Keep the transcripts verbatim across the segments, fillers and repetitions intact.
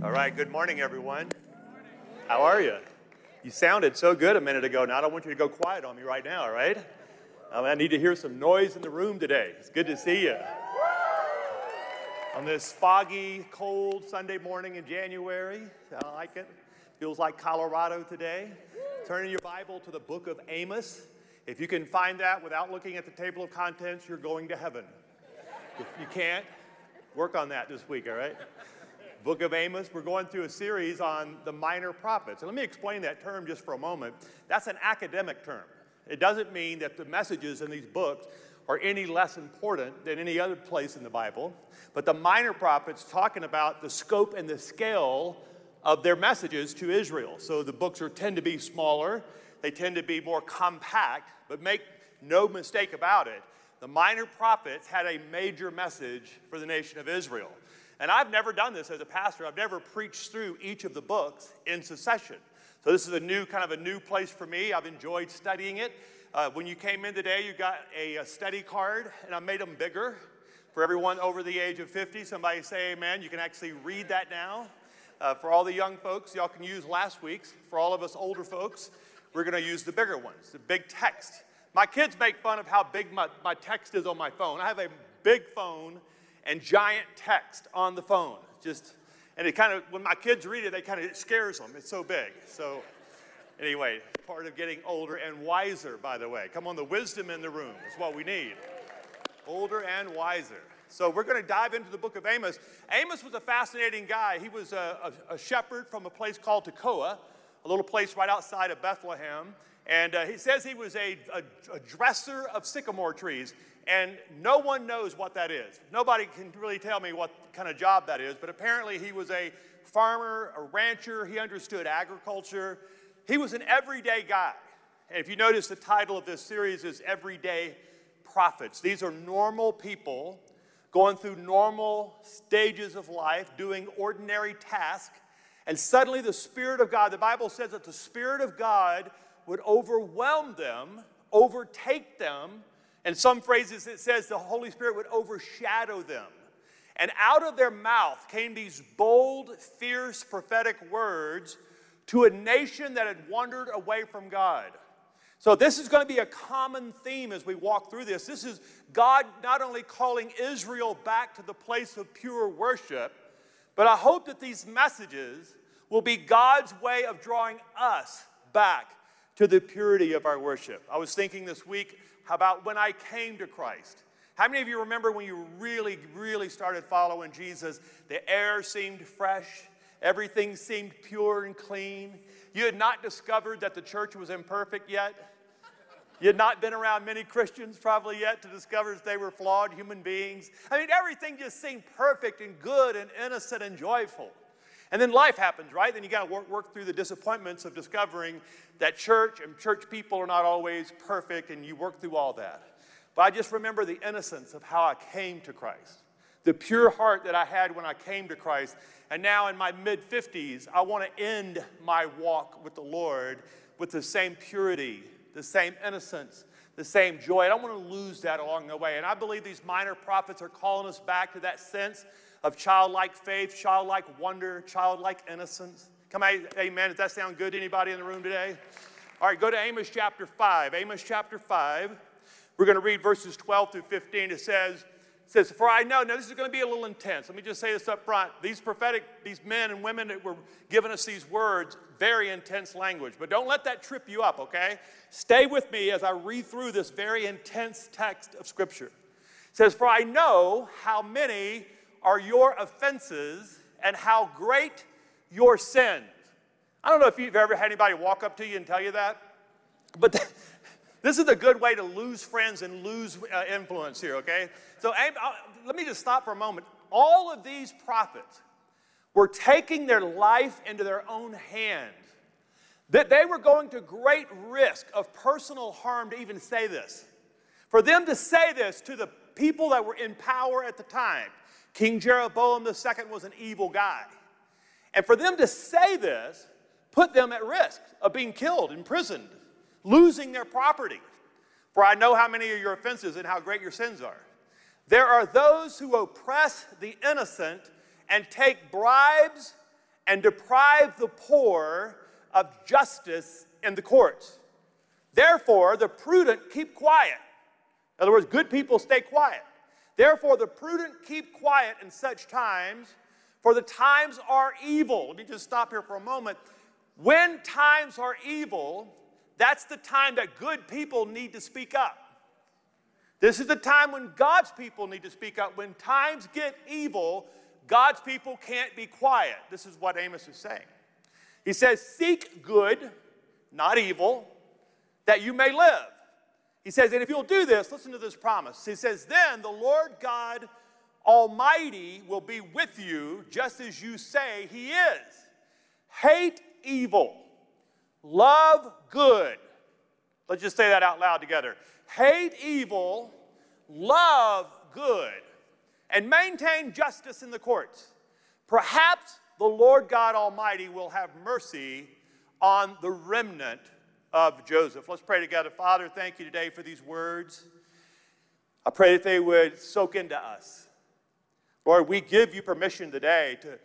All right, good morning, everyone. How are you? You sounded so good a minute ago. Now I don't want you to go quiet on me right now, all right? Um, I need to hear some noise in the room today. It's good to see you. On this foggy, cold Sunday morning in January, I like it. Feels like Colorado today. Turn in your Bible to the book of Amos. If you can find that without looking at the table of contents, you're going to heaven. If you can't, work on that this week, all right? Book of Amos, we're going through a series on the minor prophets. And let me explain that term just for a moment. That's an academic term. It doesn't mean that the messages in these books are any less important than any other place in the Bible. But the minor prophets talking about the scope and the scale of their messages to Israel. So the books are tend to be smaller. They tend to be more compact. But make no mistake about it, the minor prophets had a major message for the nation of Israel. And I've never done this as a pastor. I've never preached through each of the books in succession. So this is a new, kind of a new place for me. I've enjoyed studying it. Uh, when you came in today, you got a, a study card, and I made them bigger. For everyone over the age of fifty, somebody say amen. You can actually read that now. Uh, for all the young folks, y'all can use last week's. For all of us older folks, we're going to use the bigger ones, the big text. My kids make fun of how big my, my text is on my phone. I have a big phone and giant text on the phone. Just, and it kind of, when my kids read it, they kind of, it scares them. It's so big. So anyway, part of getting older and wiser, by the way. Come on, the wisdom in the room is what we need. Older and wiser. So we're going to dive into the book of Amos. Amos was a fascinating guy. He was a, a, a shepherd from a place called Tekoa, a little place right outside of Bethlehem. And uh, he says he was a, a, a dresser of sycamore trees. And no one knows what that is. Nobody can really tell me what kind of job that is, but apparently he was a farmer, a rancher. He understood agriculture. He was an everyday guy. And if you notice, the title of this series is Everyday Prophets. These are normal people going through normal stages of life, doing ordinary tasks, and suddenly the Spirit of God, the Bible says that the Spirit of God would overwhelm them, overtake them. In some phrases, it says the Holy Spirit would overshadow them. And out of their mouth came these bold, fierce, prophetic words to a nation that had wandered away from God. So this is going to be a common theme as we walk through this. This is God not only calling Israel back to the place of pure worship, but I hope that these messages will be God's way of drawing us back to the purity of our worship. I was thinking this week, how about when I came to Christ? How many of you remember when you really, really started following Jesus? The air seemed fresh. Everything seemed pure and clean. You had not discovered that the church was imperfect yet. You had not been around many Christians probably yet to discover that they were flawed human beings. I mean, everything just seemed perfect and good and innocent and joyful. And then life happens, right? Then you got to work, work through the disappointments of discovering that church and church people are not always perfect, and you work through all that. But I just remember the innocence of how I came to Christ, the pure heart that I had when I came to Christ. And now in my mid-fifties, I want to end my walk with the Lord with the same purity, the same innocence, the same joy. I don't want to lose that along the way. And I believe these minor prophets are calling us back to that sense of childlike faith, childlike wonder, childlike innocence. Come on, amen. Does that sound good to anybody in the room today? All right, go to Amos chapter five. Amos chapter five. We're going to read verses twelve through fifteen. It says, it says, for I know, now this is going to be a little intense. Let me just say this up front. These prophetic, these men and women that were giving us these words, very intense language. But don't let that trip you up, okay? Stay with me as I read through this very intense text of Scripture. It says, for I know how many are your offenses and how great your sins. I don't know if you've ever had anybody walk up to you and tell you that, but th- this is a good way to lose friends and lose uh, influence here, okay? So uh, let me just stop for a moment. All of these prophets were taking their life into their own hands. That they were going to great risk of personal harm to even say this. For them to say this to the people that were in power at the time, King Jeroboam the second was an evil guy. And for them to say this put them at risk of being killed, imprisoned, losing their property. For I know how many are your offenses and how great your sins are. There are those who oppress the innocent and take bribes and deprive the poor of justice in the courts. Therefore, the prudent keep quiet. In other words, good people stay quiet. Therefore, the prudent keep quiet in such times, for the times are evil. Let me just stop here for a moment. When times are evil, that's the time that good people need to speak up. This is the time when God's people need to speak up. When times get evil, God's people can't be quiet. This is what Amos is saying. He says, seek good, not evil, that you may live. He says, and if you'll do this, listen to this promise. He says, then the Lord God Almighty will be with you, just as you say he is. Hate evil, love good. Let's just say that out loud together. Hate evil, love good, and maintain justice in the courts. Perhaps the Lord God Almighty will have mercy on the remnant of Joseph. Let's pray together. Father, thank you today for these words. I pray that they would soak into us. Lord, we give you permission today to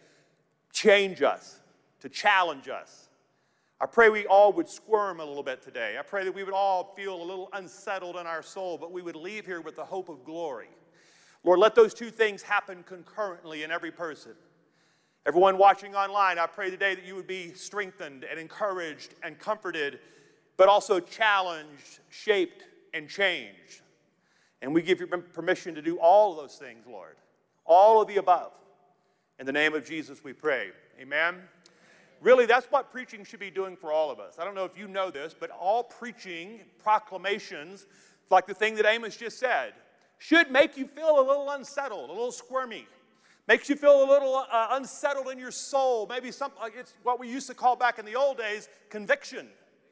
change us, to challenge us. I pray we all would squirm a little bit today. I pray that we would all feel a little unsettled in our soul, but we would leave here with the hope of glory. Lord, let those two things happen concurrently in every person. Everyone watching online, I pray today that you would be strengthened and encouraged and comforted, but also challenged, shaped, and changed. And we give you permission to do all of those things, Lord. All of the above. In the name of Jesus we pray. Amen. Really, that's what preaching should be doing for all of us. I don't know if you know this, but all preaching, proclamations, like the thing that Amos just said, should make you feel a little unsettled, a little squirmy. Makes you feel a little uh, unsettled in your soul. Maybe something like it's what we used to call back in the old days, conviction.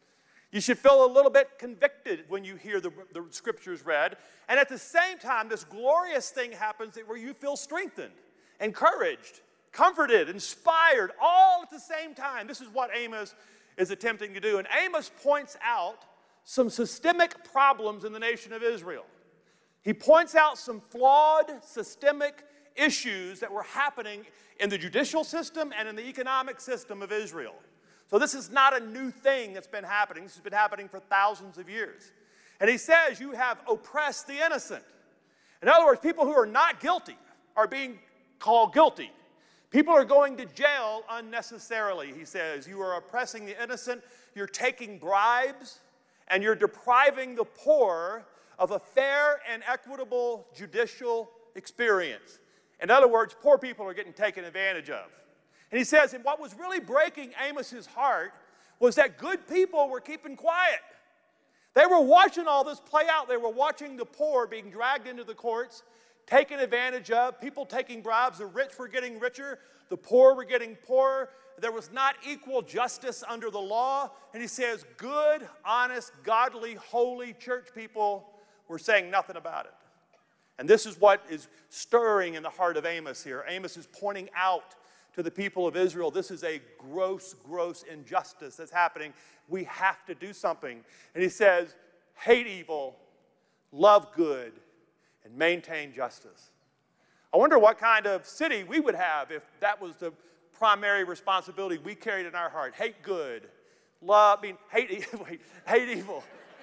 You should feel a little bit convicted when you hear the, the scriptures read. And at the same time, this glorious thing happens where you feel strengthened, encouraged, comforted, inspired, all at the same time. This is what Amos is attempting to do. And Amos points out some systemic problems in the nation of Israel. He points out some flawed, systemic issues that were happening in the judicial system and in the economic system of Israel. So this is not a new thing that's been happening. This has been happening for thousands of years. And he says you have oppressed the innocent. In other words, people who are not guilty are being called guilty. People are going to jail unnecessarily, he says. You are oppressing the innocent, you're taking bribes, and you're depriving the poor of a fair and equitable judicial experience. In other words, poor people are getting taken advantage of. And he says, and what was really breaking Amos's heart was that good people were keeping quiet. They were watching all this play out. They were watching the poor being dragged into the courts, taken advantage of, people taking bribes. The rich were getting richer. The poor were getting poorer. There was not equal justice under the law. And he says, good, honest, godly, holy church people were saying nothing about it. And this is what is stirring in the heart of Amos here. Amos is pointing out to the people of Israel, this is a gross, gross injustice that's happening. We have to do something. And he says, hate evil, love good, and maintain justice. I wonder what kind of city we would have if that was the primary responsibility we carried in our heart. Hate good, love, I mean, hate, wait, hate evil.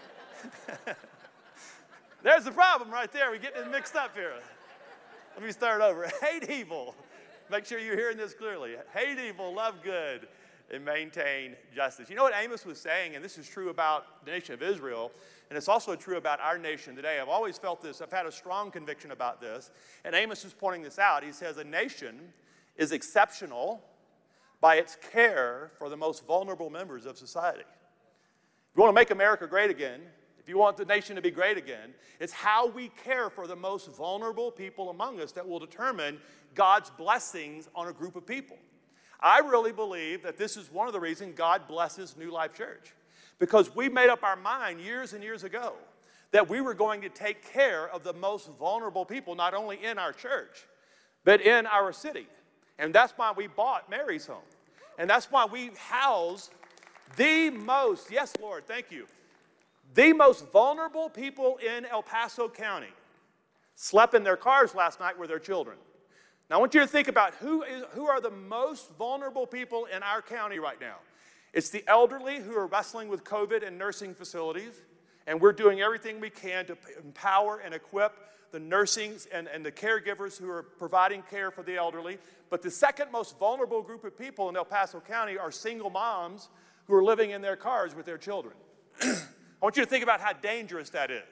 There's the problem right there. We're getting it mixed up here. Let me start over. Hate evil. Make sure you're hearing this clearly. Hate evil, love good, and maintain justice. You know what Amos was saying, and this is true about the nation of Israel, and it's also true about our nation today. I've always felt this. I've had a strong conviction about this, and Amos is pointing this out. He says a nation is exceptional by its care for the most vulnerable members of society. If you want to make America great again, if you want the nation to be great again, it's how we care for the most vulnerable people among us that will determine God's blessings on a group of people. I really believe that this is one of the reasons God blesses New Life Church. Because we made up our mind years and years ago that we were going to take care of the most vulnerable people, not only in our church, but in our city. And that's why we bought Mary's Home. And that's why we house the most, yes, Lord, thank you, the most vulnerable people in El Paso County slept in their cars last night with their children. Now, I want you to think about who, is, who are the most vulnerable people in our county right now. It's the elderly who are wrestling with COVID in nursing facilities, and we're doing everything we can to empower and equip the nursing and, and the caregivers who are providing care for the elderly. But the second most vulnerable group of people in El Paso County are single moms who are living in their cars with their children. I want you to think about how dangerous that is.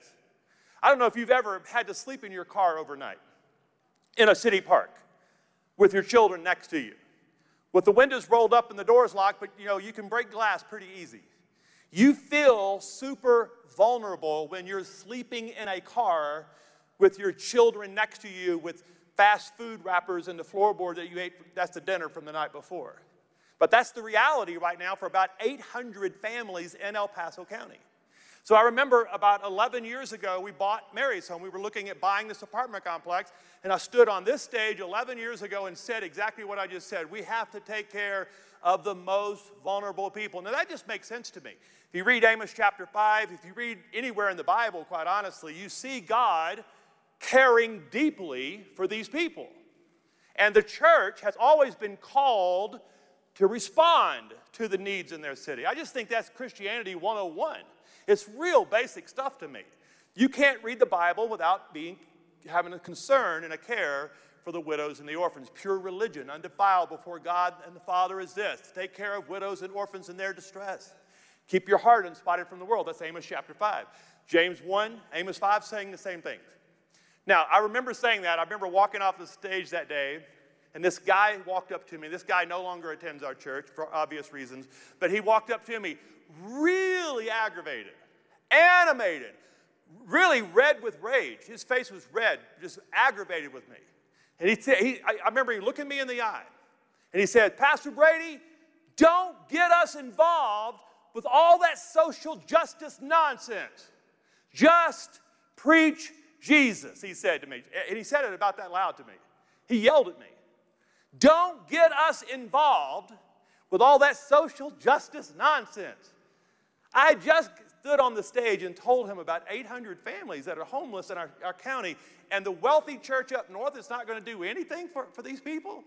I don't know if you've ever had to sleep in your car overnight in a city park with your children next to you, with the windows rolled up and the doors locked, but you know, you can break glass pretty easy. You feel super vulnerable when you're sleeping in a car with your children next to you with fast food wrappers and the floorboard that you ate, that's the dinner from the night before. But that's the reality right now for about eight hundred families in El Paso County. So I remember about eleven years ago, we bought Mary's home. We were looking at buying this apartment complex, and I stood on this stage eleven years ago and said exactly what I just said. We have to take care of the most vulnerable people. Now, that just makes sense to me. If you read Amos chapter five, if you read anywhere in the Bible, quite honestly, you see God caring deeply for these people. And the church has always been called to respond to the needs in their city. I just think that's Christianity one oh one. It's real basic stuff to me. You can't read the Bible without being, having a concern and a care for the widows and the orphans. Pure religion, undefiled before God and the Father is this: to take care of widows and orphans in their distress. Keep your heart unspotted from the world. That's Amos chapter five. James one, Amos five saying the same things. Now, I remember saying that. I remember walking off the stage that day, and this guy walked up to me. This guy no longer attends our church for obvious reasons, but he walked up to me really aggravated, animated, really red with rage. His face was red, just aggravated with me. And he, he I, I remember he looked at me in the eye, and he said, "Pastor Brady, don't get us involved with all that social justice nonsense. Just preach Jesus," he said to me. And he said it about that loud to me. He yelled at me. Don't get us involved with all that social justice nonsense. I just stood on the stage and told him about eight hundred families that are homeless in our, our county, and the wealthy church up north is not going to do anything for, for these people.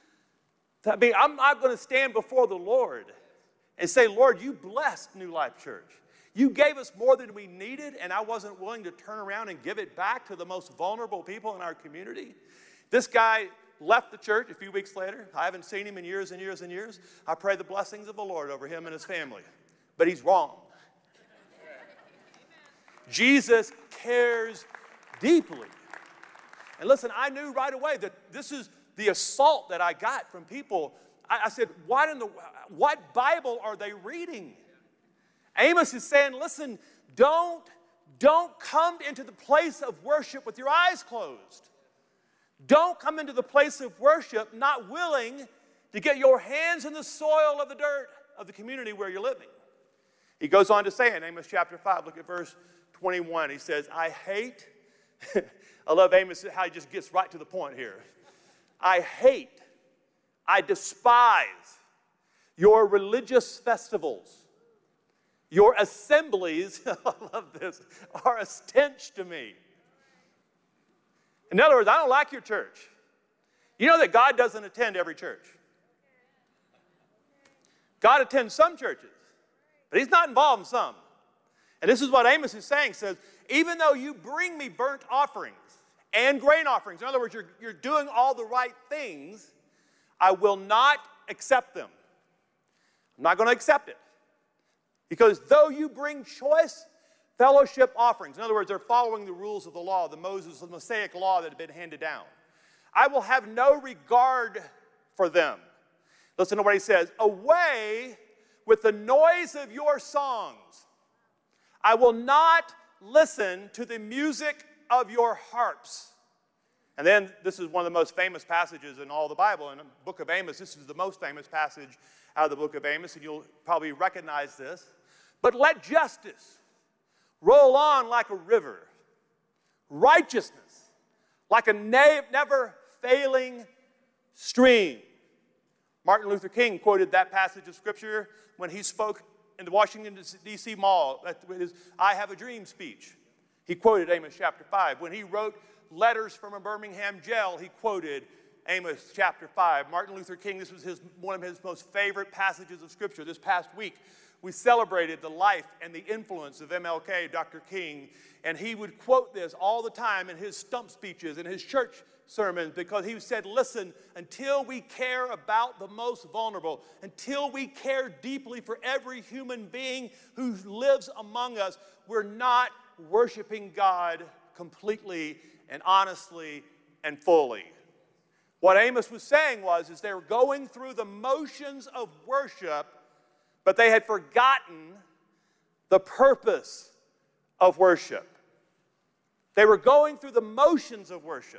I mean, I'm not going to stand before the Lord and say, "Lord, you blessed New Life Church. You gave us more than we needed, and I wasn't willing to turn around and give it back to the most vulnerable people in our community." This guy left the church a few weeks later. I haven't seen him in years and years and years. I pray the blessings of the Lord over him and his family. But he's wrong. Jesus cares deeply. And listen, I knew right away that this is the assault that I got from people. I, I said, what in the, what Bible are they reading? Amos is saying, listen, don't, don't come into the place of worship with your eyes closed. Don't come into the place of worship not willing to get your hands in the soil of the dirt of the community where you're living. He goes on to say in Amos chapter five, look at verse twenty-one. He says, I hate, I love Amos, how he just gets right to the point here. I hate, I despise your religious festivals. Your assemblies, I love this, are a stench to me. In other words, I don't like your church. You know that God doesn't attend every church. God attends some churches, but he's not involved in some. And this is what Amos is saying. He says, even though you bring me burnt offerings and grain offerings, in other words, you're, you're doing all the right things, I will not accept them. I'm not going to accept it. Because though you bring choice fellowship offerings, in other words, they're following the rules of the law, the Moses, the Mosaic law that had been handed down, I will have no regard for them. Listen to what he says. Away with the noise of your songs. I will not listen to the music of your harps. And then this is one of the most famous passages in all the Bible. In the book of Amos, this is the most famous passage out of the book of Amos, and you'll probably recognize this. But let justice roll on like a river, righteousness like a never-failing stream. Martin Luther King quoted that passage of Scripture when he spoke in the Washington, D C Mall at his I Have a Dream speech. He quoted Amos chapter five. When he wrote letters from a Birmingham jail, he quoted Amos chapter five. Martin Luther King, this was his, one of his most favorite passages of Scripture. This past week, we celebrated the life and the influence of M L K, Doctor King, and he would quote this all the time in his stump speeches, in his church sermons, because he said, listen, until we care about the most vulnerable, until we care deeply for every human being who lives among us, we're not worshiping God completely and honestly and fully. What Amos was saying was, is they were going through the motions of worship, but they had forgotten the purpose of worship. They were going through the motions of worship,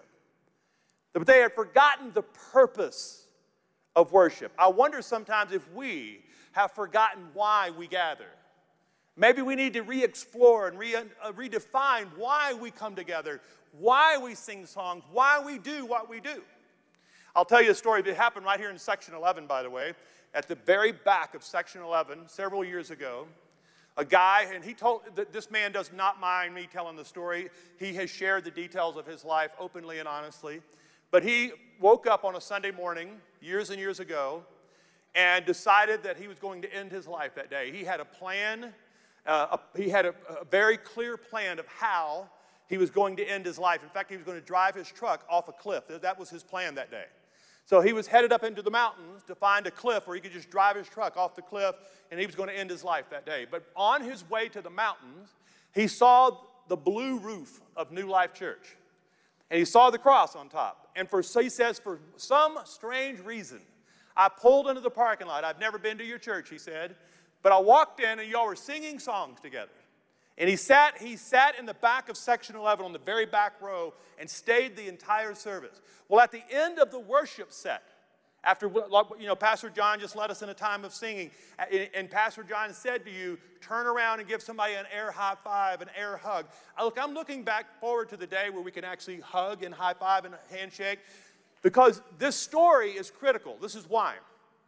but they had forgotten the purpose of worship. I wonder sometimes if we have forgotten why we gather. Maybe we need to re-explore and re- uh, redefine why we come together, why we sing songs, why we do what we do. I'll tell you a story that happened right here in section eleven, by the way, at the very back of section eleven, several years ago. A guy, and he told, this man does not mind me telling the story. He has shared the details of his life openly and honestly. But he woke up on a Sunday morning, years and years ago, and decided that he was going to end his life that day. He had a plan, uh, a, he had a, a very clear plan of how he was going to end his life. In fact, he was going to drive his truck off a cliff. That was his plan that day. So he was headed up into the mountains to find a cliff where he could just drive his truck off the cliff, and he was going to end his life that day. But on his way to the mountains, he saw the blue roof of New Life Church, and he saw the cross on top. And for, so he says, for some strange reason, I pulled into the parking lot. I've never been to your church, he said, but I walked in, and y'all were singing songs together. And he sat, he sat in the back of section eleven on the very back row and stayed the entire service. Well, at the end of the worship set, after, you know, Pastor John just led us in a time of singing, and Pastor John said to you, turn around and give somebody an air high five, an air hug. Look, I'm looking back forward to the day where we can actually hug and high five and handshake, because this story is critical. This is why.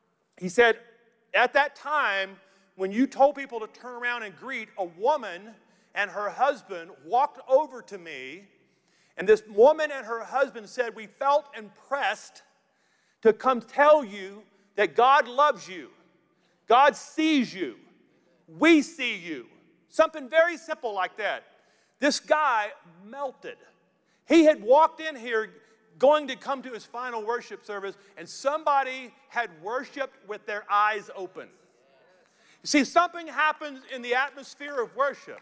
He said, at that time, when you told people to turn around and greet, a woman and her husband walked over to me, and this woman and her husband said, we felt impressed to come tell you that God loves you. God sees you. We see you. Something very simple like that. This guy melted. He had walked in here going to come to his final worship service, and somebody had worshiped with their eyes open. You see, something happens in the atmosphere of worship.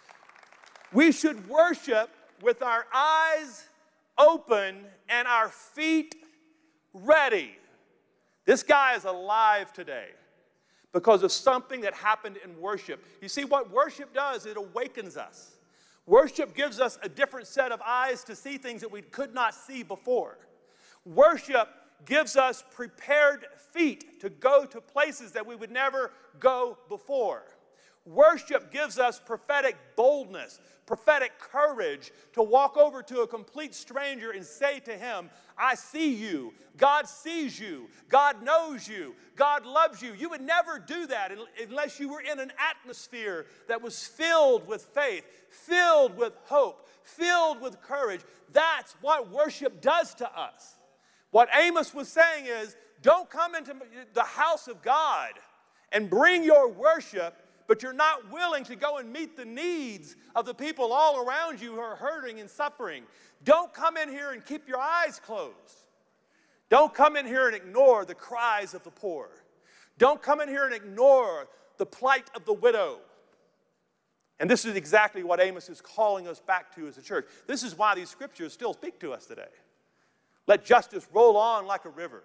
We should worship with our eyes open and our feet ready. This guy is alive today because of something that happened in worship. You see, what worship does, it awakens us. Worship gives us a different set of eyes to see things that we could not see before. Worship gives us prepared feet to go to places that we would never go before. Worship gives us prophetic boldness, prophetic courage to walk over to a complete stranger and say to him, I see you. God sees you. God knows you. God loves you. You would never do that unless you were in an atmosphere that was filled with faith, filled with hope, filled with courage. That's what worship does to us. What Amos was saying is, don't come into the house of God and bring your worship, but you're not willing to go and meet the needs of the people all around you who are hurting and suffering. Don't come in here and keep your eyes closed. Don't come in here and ignore the cries of the poor. Don't come in here and ignore the plight of the widow. And this is exactly what Amos is calling us back to as a church. This is why these scriptures still speak to us today. Let justice roll on like a river.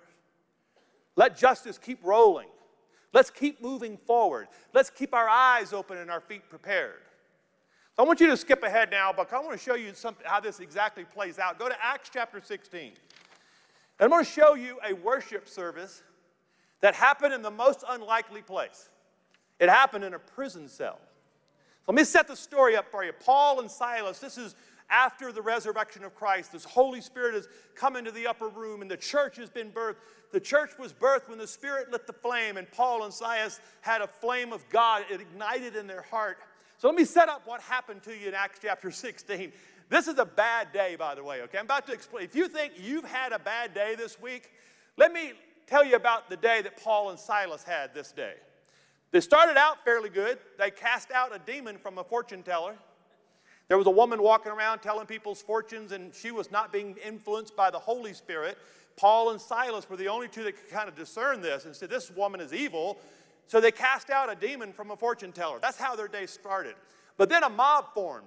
Let justice keep rolling. Let's keep moving forward. Let's keep our eyes open and our feet prepared. So I want you to skip ahead now, but I want to show you something, how this exactly plays out. Go to Acts chapter sixteen. And I'm going to show you a worship service that happened in the most unlikely place. It happened in a prison cell. So let me set the story up for you. Paul and Silas, this is after the resurrection of Christ. This Holy Spirit has come into the upper room, and the church has been birthed. The church was birthed when the Spirit lit the flame, and Paul and Silas had a flame of God. It ignited in their heart. So let me set up what happened to you in Acts chapter sixteen. This is a bad day, by the way, okay? I'm about to explain. If you think you've had a bad day this week, let me tell you about the day that Paul and Silas had this day. They started out fairly good. They cast out a demon from a fortune teller. There was a woman walking around telling people's fortunes, and she was not being influenced by the Holy Spirit. Paul and Silas were the only two that could kind of discern this and said, this woman is evil. So they cast out a demon from a fortune teller. That's how their day started. But then a mob formed.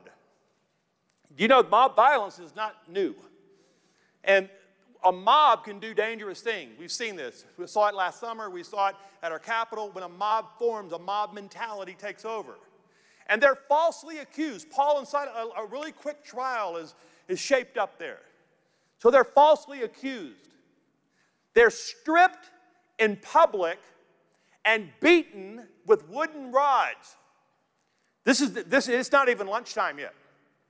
You know, mob violence is not new. And a mob can do dangerous things. We've seen this. We saw it last summer. We saw it at our Capitol. When a mob forms, a mob mentality takes over. And they're falsely accused. Paul and Silas, a, a really quick trial is, is shaped up there. So they're falsely accused. They're stripped in public and beaten with wooden rods. This is, this, it's not even lunchtime yet.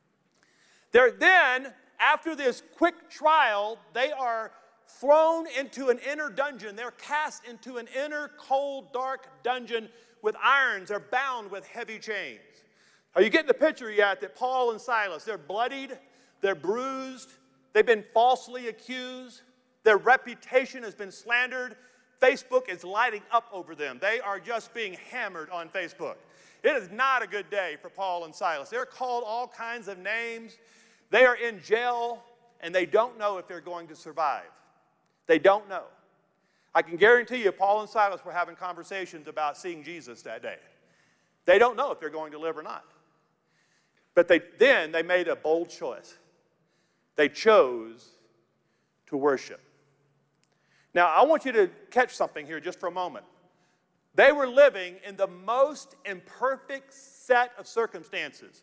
They're then, after this quick trial, they are thrown into an inner dungeon. They're cast into an inner, cold, dark dungeon with irons. They're bound with heavy chains. Are you getting the picture yet that Paul and Silas, they're bloodied, they're bruised, they've been falsely accused, their reputation has been slandered. Facebook is lighting up over them. They are just being hammered on Facebook. It is not a good day for Paul and Silas. They're called all kinds of names. They are in jail, and they don't know if they're going to survive. They don't know. I can guarantee you Paul and Silas were having conversations about seeing Jesus that day. They don't know if they're going to live or not. But they, then they made a bold choice. They chose to worship. Now, I want you to catch something here just for a moment. They were living in the most imperfect set of circumstances.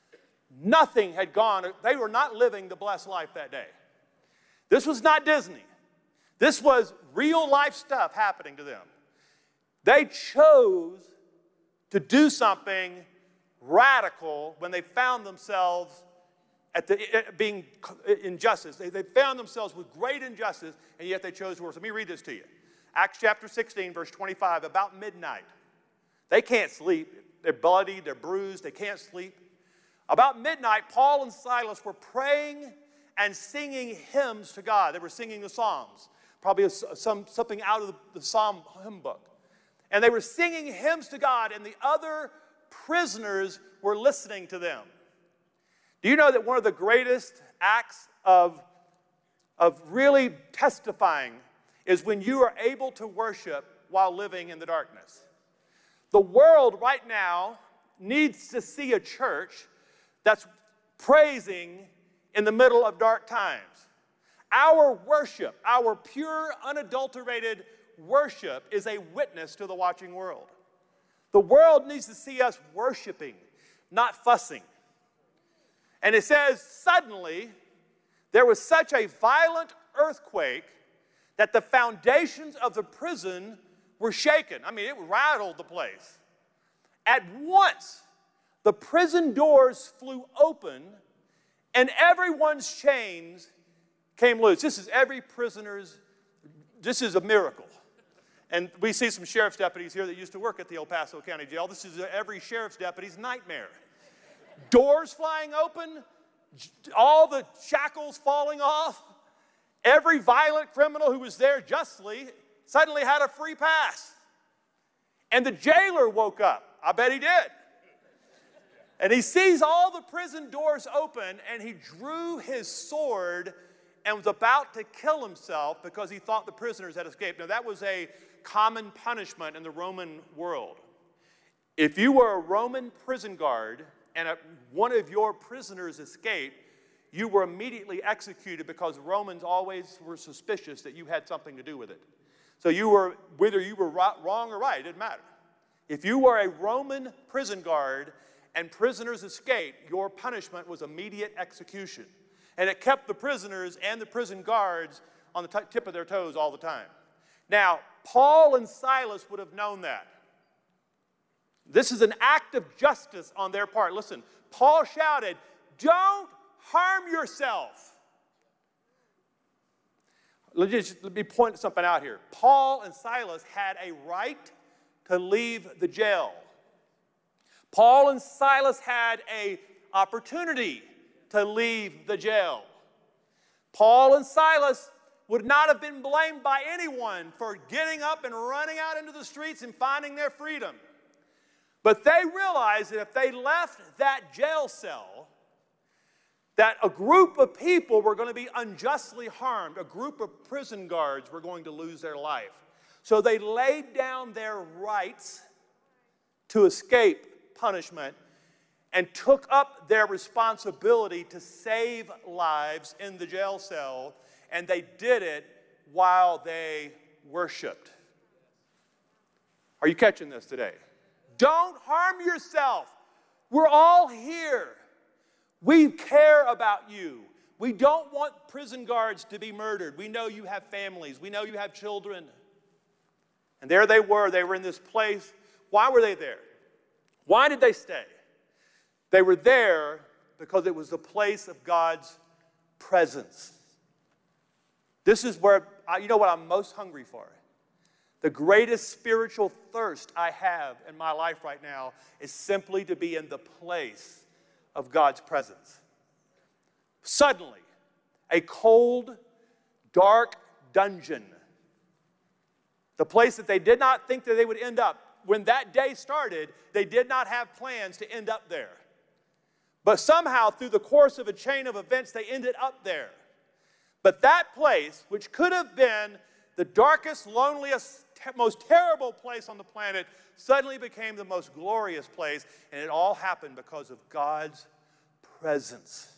Nothing had gone. They were not living the blessed life that day. This was not Disney. This was real life stuff happening to them. They chose to do something radical when they found themselves at the at being injustice. They, they found themselves with great injustice, and yet they chose to worship. Let me read this to you. Acts chapter sixteen, verse twenty-five, about midnight. They can't sleep. They're bloody, they're bruised, they can't sleep. About midnight, Paul and Silas were praying and singing hymns to God. They were singing the Psalms, probably a, some, something out of the, the Psalm hymn book. And they were singing hymns to God, and the other prisoners were listening to them. Do you know that one of the greatest acts of, of really testifying is when you are able to worship while living in the darkness? The world right now needs to see a church that's praising in the middle of dark times. Our worship, our pure, unadulterated worship is a witness to the watching world. The world needs to see us worshiping, not fussing. And it says, suddenly, there was such a violent earthquake that the foundations of the prison were shaken. I mean, it rattled the place. At once, the prison doors flew open, and everyone's chains came loose. This is every prisoner's, this is a miracle. And we see some sheriff's deputies here that used to work at the El Paso County Jail. This is every sheriff's deputy's nightmare. Doors flying open, all the shackles falling off. Every violent criminal who was there justly suddenly had a free pass. And the jailer woke up. I bet he did. And he sees all the prison doors open, and he drew his sword and was about to kill himself because he thought the prisoners had escaped. Now, that was a common punishment in the Roman world. If you were a Roman prison guard and a, one of your prisoners escaped, you were immediately executed because Romans always were suspicious that you had something to do with it. So you were, whether you were wrong or right, it didn't matter. If you were a Roman prison guard and prisoners escaped, your punishment was immediate execution. And it kept the prisoners and the prison guards on the t- tip of their toes all the time. Now, Paul and Silas would have known that. This is an act of justice on their part. Listen, Paul shouted, "Don't harm yourself." Let me, just, let me point something out here. Paul and Silas had a right to leave the jail. Paul and Silas had an opportunity to leave the jail. Paul and Silas would not have been blamed by anyone for getting up and running out into the streets and finding their freedom. But they realized that if they left that jail cell, that a group of people were going to be unjustly harmed. A group of prison guards were going to lose their life. So they laid down their rights to escape punishment and took up their responsibility to save lives in the jail cell, and they did it while they worshiped. Are you catching this today? Don't harm yourself. We're all here. We care about you. We don't want prison guards to be murdered. We know you have families. We know you have children. And there they were. They were in this place. Why were they there? Why did they stay? They were there because it was the place of God's presence. This is where, you know what I'm most hungry for? The greatest spiritual thirst I have in my life right now is simply to be in the place of God's presence. Suddenly, a cold, dark dungeon, the place that they did not think that they would end up. When that day started, they did not have plans to end up there. But somehow, through the course of a chain of events, they ended up there. But that place, which could have been the darkest, loneliest, most terrible place on the planet, suddenly became the most glorious place, and it all happened because of God's presence.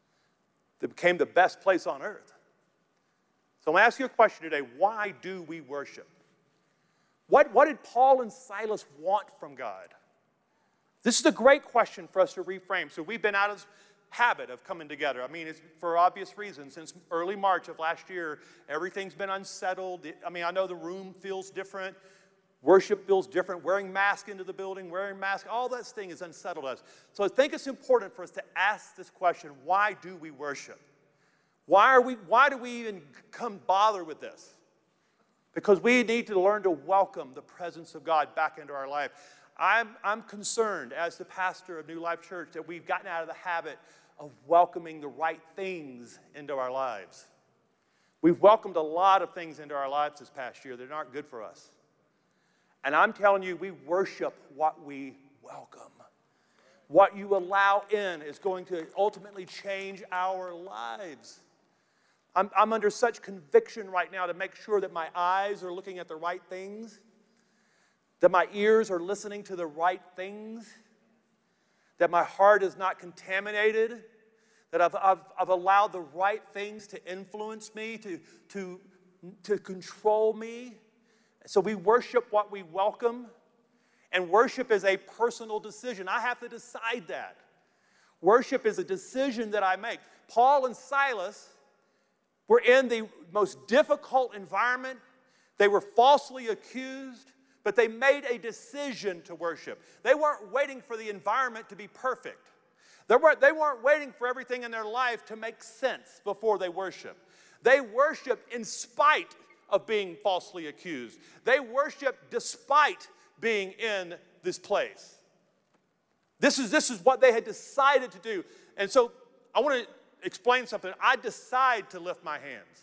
It became the best place on earth. So I'm going to ask you a question today. Why do we worship? What, what did Paul and Silas want from God? This is a great question for us to reframe. So we've been out of habit of coming together. I mean, it's for obvious reasons. Since early March of last year, everything's been unsettled. I mean, I know the room feels different. Worship feels different. Wearing masks into the building, wearing masks, all that thing has unsettled us. So I think it's important for us to ask this question, why do we worship? Why are we, why do we even come bother with this? Because we need to learn to welcome the presence of God back into our life. I'm, I'm concerned as the pastor of New Life Church that we've gotten out of the habit of welcoming the right things into our lives. We've welcomed a lot of things into our lives this past year that aren't good for us. And I'm telling you, we worship what we welcome. What you allow in is going to ultimately change our lives. I'm, I'm under such conviction right now to make sure that my eyes are looking at the right things, that my ears are listening to the right things, that my heart is not contaminated, that I've, I've, I've allowed the right things to influence me, to, to, to control me. So we worship what we welcome, and worship is a personal decision. I have to decide that. Worship is a decision that I make. Paul and Silas were in the most difficult environment. They were falsely accused, but they made a decision to worship. They weren't waiting for the environment to be perfect. They weren't, they weren't waiting for everything in their life to make sense before they worshiped. They worshiped in spite of being falsely accused. They worshiped despite being in this place. This is, this is what they had decided to do. And so I want to explain something. I decide to lift my hands.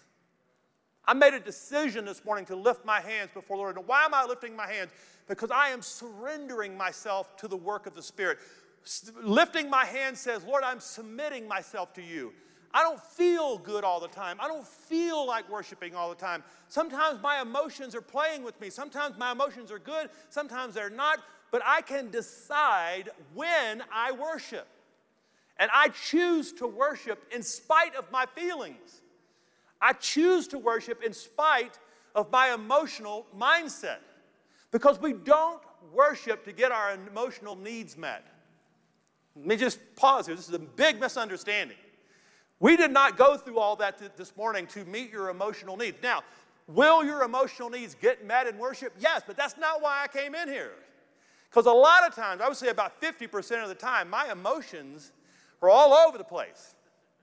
I made a decision this morning to lift my hands before the Lord. And why am I lifting my hands? Because I am surrendering myself to the work of the Spirit. Lifting my hands says, Lord, I'm submitting myself to you. I don't feel good all the time. I don't feel like worshiping all the time. Sometimes my emotions are playing with me. Sometimes my emotions are good. Sometimes they're not. But I can decide when I worship. And I choose to worship in spite of my feelings. I choose to worship in spite of my emotional mindset. Because we don't worship to get our emotional needs met. Let me just pause here. This is a big misunderstanding. We did not go through all that th- this morning to meet your emotional needs. Now, will your emotional needs get met in worship? Yes, but that's not why I came in here. Because a lot of times, I would say about fifty percent of the time, my emotions are all over the place.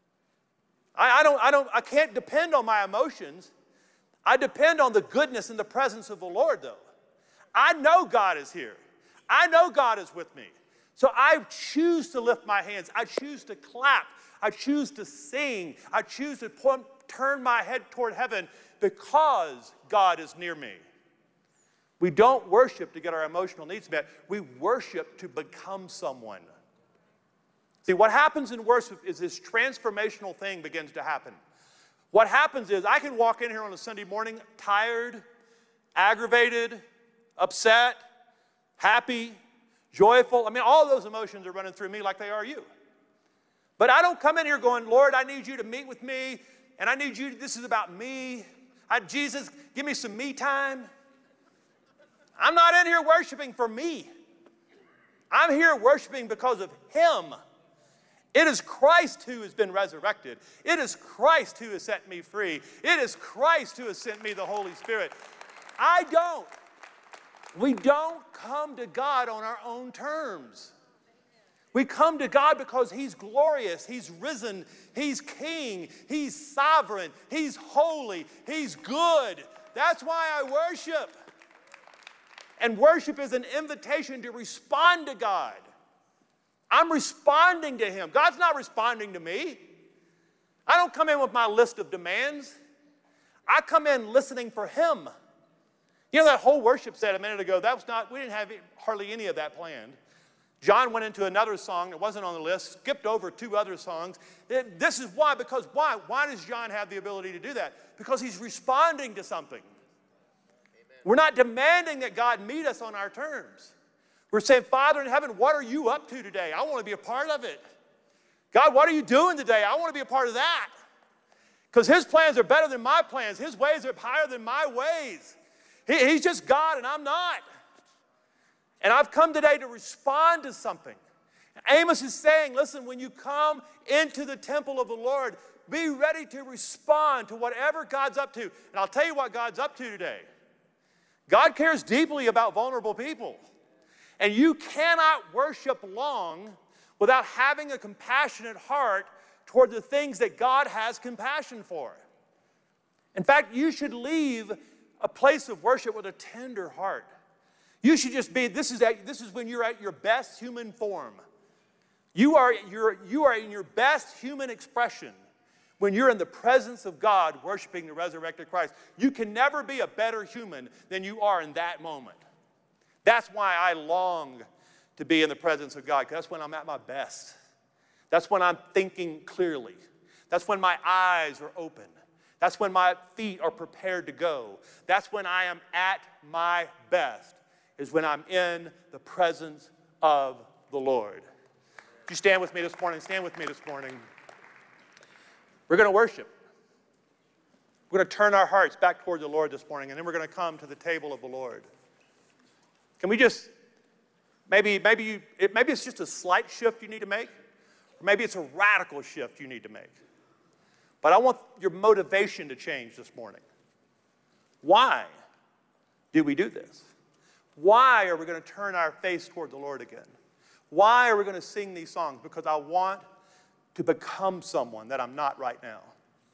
I, I, don't, I, don't, I can't depend on my emotions. I depend on the goodness and the presence of the Lord, though. I know God is here. I know God is with me. So I choose to lift my hands. I choose to clap. I choose to sing. I choose to point, turn my head toward heaven because God is near me. We don't worship to get our emotional needs met. We worship to become someone. See, what happens in worship is this transformational thing begins to happen. What happens is I can walk in here on a Sunday morning tired, aggravated, upset, happy, joyful. I mean, all those emotions are running through me like they are you. But I don't come in here going, Lord, I need you to meet with me, and I need you, this is about me. I, Jesus, give me some me time. I'm not in here worshiping for me. I'm here worshiping because of Him. It is Christ who has been resurrected. It is Christ who has set me free. It is Christ who has sent me the Holy Spirit. I don't. We don't come to God on our own terms. We come to God because He's glorious, He's risen, He's King, He's sovereign, He's holy, He's good. That's why I worship. And worship is an invitation to respond to God. I'm responding to Him. God's not responding to me. I don't come in with my list of demands. I come in listening for Him. You know that whole worship set a minute ago, that was not, we didn't have hardly any of that planned. John went into another song that wasn't on the list, skipped over two other songs. It, this is why, because why? Why does John have the ability to do that? Because he's responding to something. Amen. We're not demanding that God meet us on our terms. We're saying, Father in heaven, what are you up to today? I want to be a part of it. God, what are you doing today? I want to be a part of that. Because His plans are better than my plans. His ways are higher than my ways. He, he's just God and I'm not. And I've come today to respond to something. Amos is saying, listen, when you come into the temple of the Lord, be ready to respond to whatever God's up to. And I'll tell you what God's up to today. God cares deeply about vulnerable people. And you cannot worship long without having a compassionate heart toward the things that God has compassion for. In fact, you should leave a place of worship with a tender heart. You should just be, this is, at, this is when you're at your best human form. You are, you're, you are in your best human expression when you're in the presence of God worshiping the resurrected Christ. You can never be a better human than you are in that moment. That's why I long to be in the presence of God, because that's when I'm at my best. That's when I'm thinking clearly. That's when my eyes are open. That's when my feet are prepared to go. That's when I am at my best, is when I'm in the presence of the Lord. Would you stand with me this morning? Stand with me this morning. We're going to worship. We're going to turn our hearts back toward the Lord this morning, and then we're going to come to the table of the Lord. Can we just, maybe, maybe, you, it, maybe it's just a slight shift you need to make, or maybe it's a radical shift you need to make. But I want your motivation to change this morning. Why do we do this? Why are we going to turn our face toward the Lord again? Why are we going to sing these songs? Because I want to become someone that I'm not right now.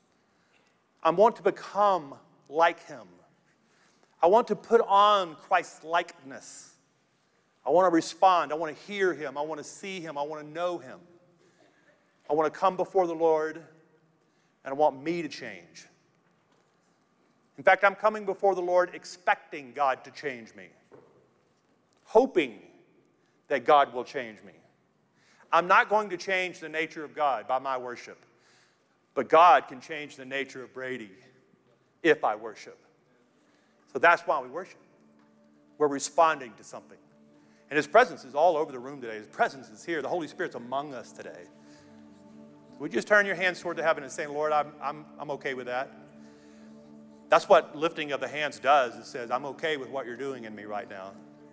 I want to become like Him. I want to put on Christ's likeness. I want to respond. I want to hear Him. I want to see Him. I want to know Him. I want to come before the Lord, and I want me to change. In fact, I'm coming before the Lord expecting God to change me, hoping that God will change me. I'm not going to change the nature of God by my worship, but God can change the nature of Brady if I worship. So that's why we worship. We're responding to something. And His presence is all over the room today. His presence is here. The Holy Spirit's among us today. So would you just turn your hands toward the heaven and say, Lord, I'm, I'm, I'm okay with that. That's what lifting of the hands does. It says, I'm okay with what you're doing in me right now.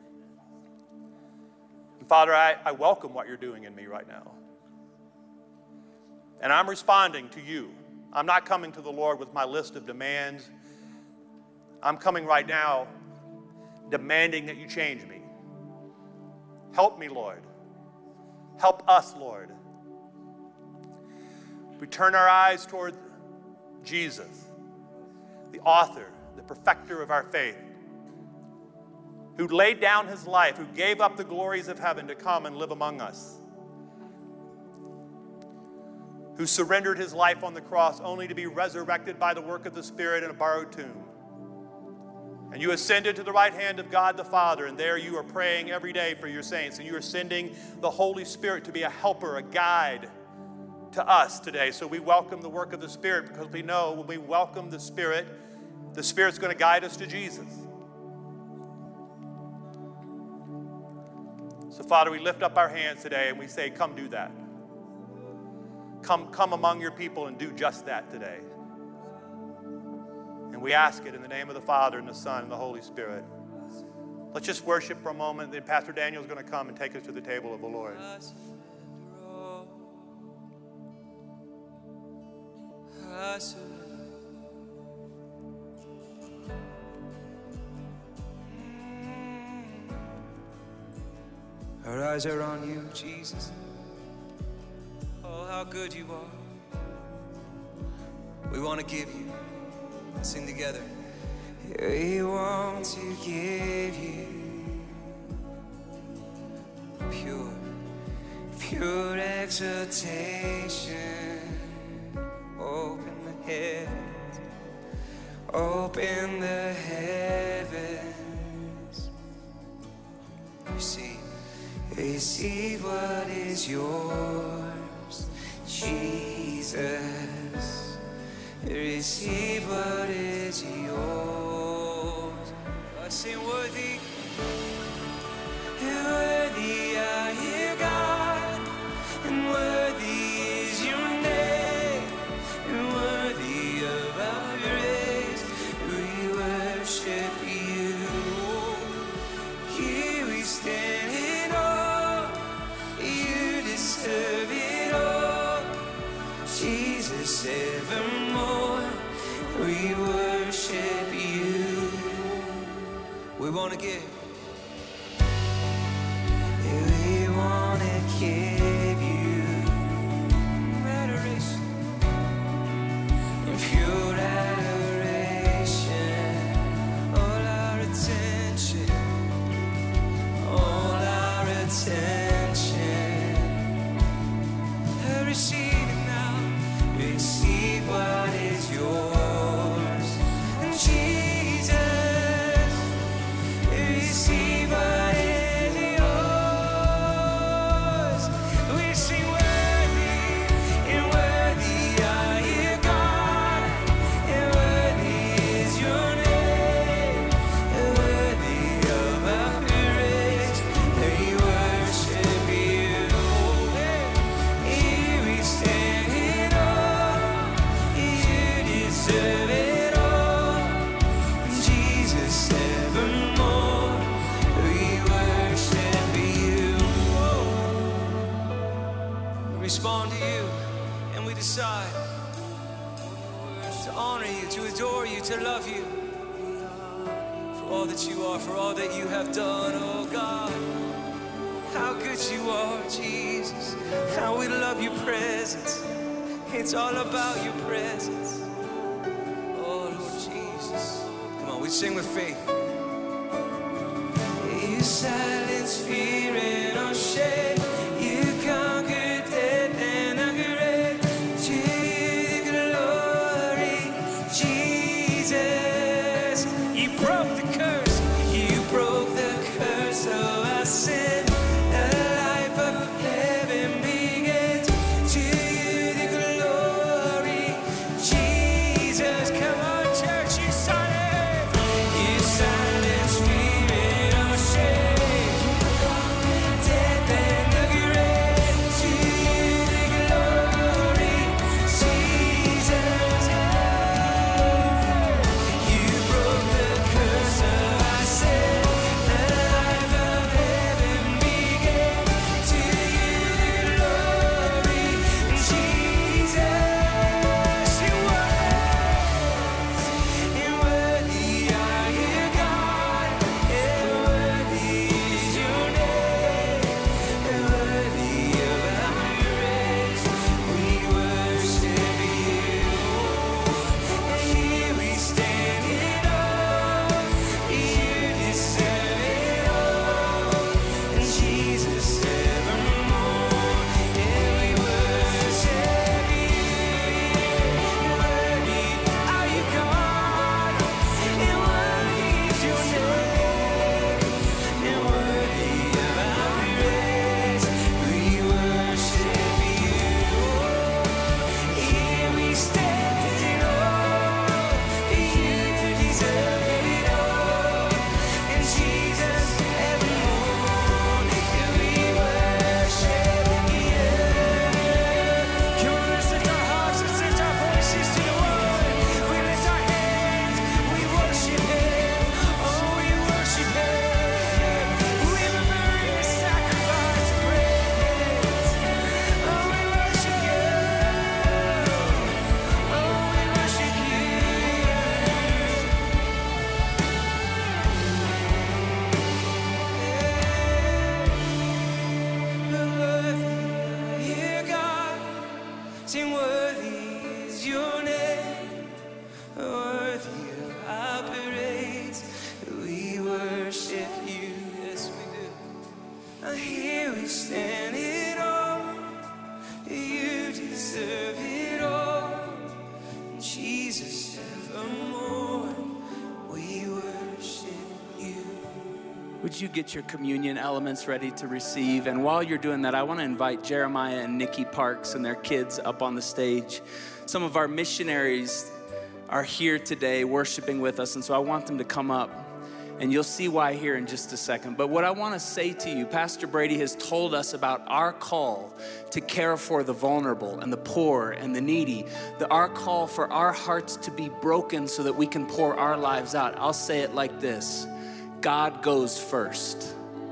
And Father, I, I welcome what you're doing in me right now. And I'm responding to you. I'm not coming to the Lord with my list of demands. I'm coming right now demanding that you change me. Help me, Lord. Help us, Lord. We turn our eyes toward Jesus, the author, the perfecter of our faith, who laid down His life, who gave up the glories of heaven to come and live among us. who surrendered his life on the cross only to be resurrected by the work of the Spirit in a borrowed tomb. And you ascended to the right hand of God the Father, and there you are praying every day for your saints, and you are sending the Holy Spirit to be a helper, a guide to us today. So we welcome the work of the Spirit, because we know when we welcome the Spirit, the Spirit's going to guide us to Jesus. So Father, we lift up our hands today and we say, come do that. Come, come among your people and do just that today. And we ask it in the name of the Father and the Son and the Holy Spirit. Let's just worship for a moment. Then Pastor Daniel is going to come and take us to the table of the Lord. Our eyes are on you, Jesus. Oh, how good you are. We want to give you. Sing together. We want to give you pure, pure exaltation. Open the heavens, open the heavens. Receive, receive what is yours, Jesus. Receive what is yours. I sing worthy. Worthy are you, God, and worthy is your name, and worthy of our praise. We worship you. Here we stand in awe. You deserve it all, Jesus, evermore. We worship you. We want to give. We want to give you adoration, pure adoration, all our attention, all our attention. Receive it now. Receive what is yours, and Jesus. Receive what is yours. We sing worthy, and worthy are you, God, and worthy is your name, and worthy of our praise. We worship you. Here we stand in awe. You deserve it all, Jesus, evermore. We worship you. We respond to you, and we decide to honor you, to adore you, to love you for all that you are, for all that you have done, oh God. How good you are, Jesus. How we love your presence. It's all about your presence. Oh, Lord Jesus. Come on, we sing with faith. You silence fear and all shame. You conquered death and the grave. To you the glory, Jesus. You broke the curse. You broke the curse of our sin. The life of heaven begins. To you the glory, Jesus. Come on, church, you silence. You silence fear and all shame. stand it all. You deserve it all. Jesus, evermore we worship you. Would you get your communion elements ready to receive? And while you're doing that, I want to invite Jeremiah and Nikki Parks and their kids up on the stage. Some of our missionaries are here today worshiping with us, and so I want them to come up. And you'll see why here in just a second. But what I want to say to you, Pastor Brady has told us about our call to care for the vulnerable and the poor and the needy. The, our call for our hearts to be broken so that we can pour our lives out. I'll say it like this: God goes first.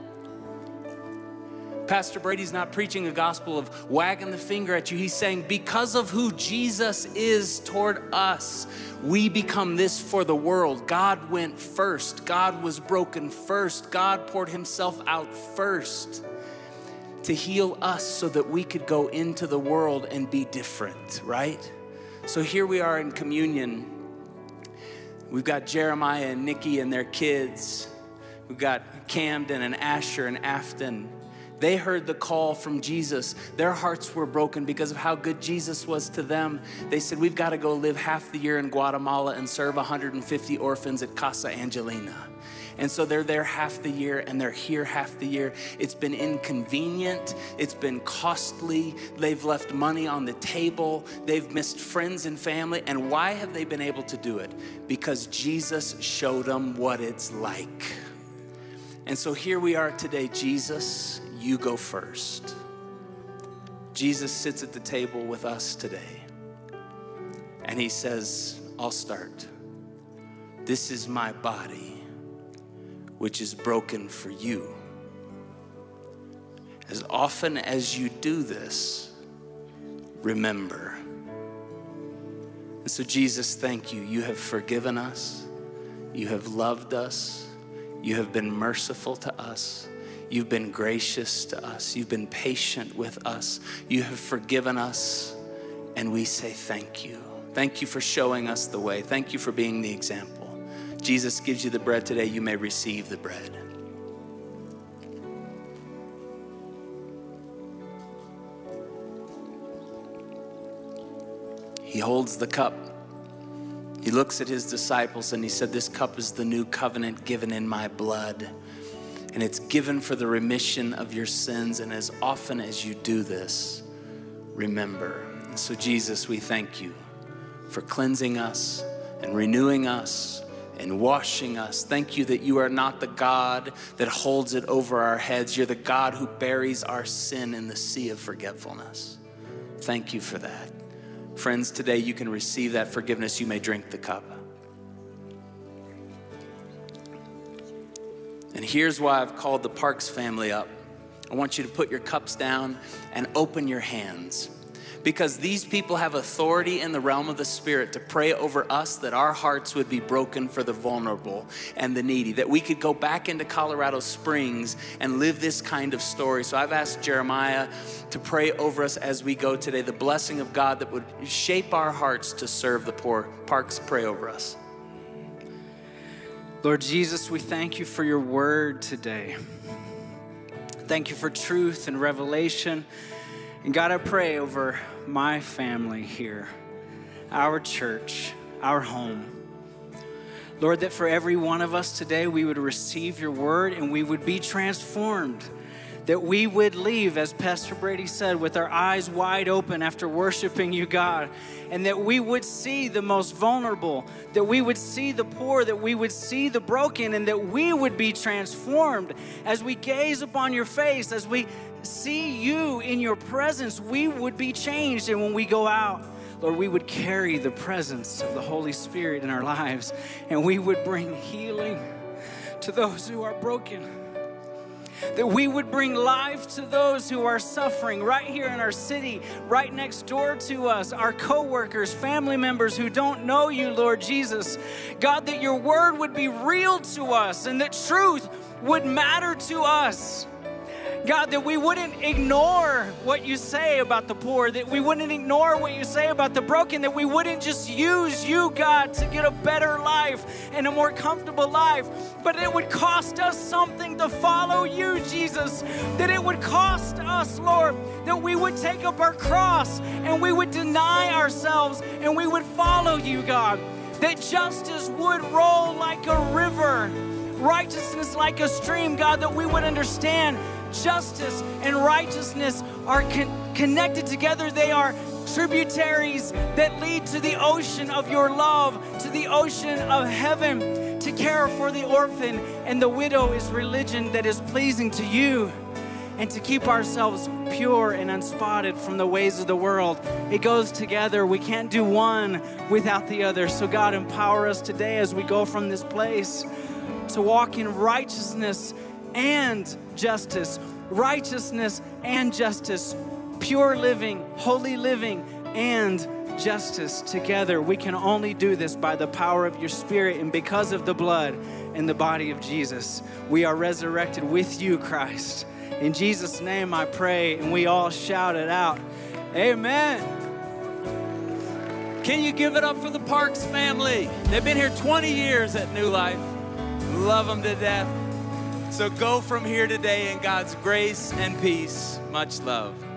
Pastor Brady's not preaching a gospel of wagging the finger at you. He's saying because of who Jesus is toward us, we become this for the world. God went first. God was broken first. God poured himself out first to heal us so that we could go into the world and be different, right? So here we are in communion. We've got Jeremiah and Nikki and their kids. We've got Camden and Asher and Afton. They heard the call from Jesus. Their hearts were broken because of how good Jesus was to them. They said, we've got to go live half the year in Guatemala and serve one hundred fifty orphans at Casa Angelina. And so they're there half the year and they're here half the year. It's been inconvenient. It's been costly. They've left money on the table. They've missed friends and family. And why have they been able to do it? Because Jesus showed them what it's like. And so here we are today. Jesus, you go first. Jesus sits at the table with us today. And he says, I'll start. This is my body, which is broken for you. As often as you do this, remember. And so Jesus, thank you. You have forgiven us. You have loved us. You have been merciful to us. You've been gracious to us. You've been patient with us. You have forgiven us. And we say thank you. Thank you for showing us the way. Thank you for being the example. Jesus gives you the bread today. You may receive the bread. He holds the cup. He looks at his disciples and he said, this cup is the new covenant given in my blood. And it's given for the remission of your sins. And as often as you do this, remember. And so Jesus, we thank you for cleansing us and renewing us and washing us. Thank you that you are not the God that holds it over our heads. You're the God who buries our sin in the sea of forgetfulness. Thank you for that. Friends, today you can receive that forgiveness. You may drink the cup. And here's why I've called the Parks family up. I want you to put your cups down and open your hands. Because these people have authority in the realm of the Spirit to pray over us that our hearts would be broken for the vulnerable and the needy, that we could go back into Colorado Springs and live this kind of story. So I've asked Jeremiah to pray over us as we go today, the blessing of God that would shape our hearts to serve the poor. Parks, pray over us. Lord Jesus, we thank you for your word today. Thank you for truth and revelation. And God, I pray over my family here, our church, our home. Lord, that for every one of us today, we would receive your word and we would be transformed. That we would leave, as Pastor Brady said, with our eyes wide open after worshiping you, God. And that we would see the most vulnerable, that we would see the poor, that we would see the broken, and that we would be transformed as we gaze upon your face, as we see you in your presence, we would be changed. And when we go out, Lord, we would carry the presence of the Holy Spirit in our lives, and we would bring healing to those who are broken. That we would bring life to those who are suffering right here in our city, right next door to us, our co-workers, family members who don't know you, Lord Jesus. God, that your word would be real to us and that truth would matter to us. God, that we wouldn't ignore what you say about the poor, that we wouldn't ignore what you say about the broken, that we wouldn't just use you, God, to get a better life and a more comfortable life, but it would cost us something to follow you, Jesus, that it would cost us, Lord, that we would take up our cross and we would deny ourselves and we would follow you, God, that justice would roll like a river, righteousness like a stream, God, that we would understand justice and righteousness are con- connected together. They are tributaries that lead to the ocean of your love, to the ocean of heaven. To care for the orphan and the widow is religion that is pleasing to you. And to keep ourselves pure and unspotted from the ways of the world. It goes together. We can't do one without the other. So God, empower us today as we go from this place to walk in righteousness and justice, righteousness and justice, pure living, holy living, and justice together. We can only do this by the power of your Spirit and because of the blood and the body of Jesus. We are resurrected with you, Christ. In Jesus' name I pray, and we all shout it out. Amen. Can you give it up for the Parks family? They've been here twenty years at New Life. Love them to death. So go from here today in God's grace and peace. Much love.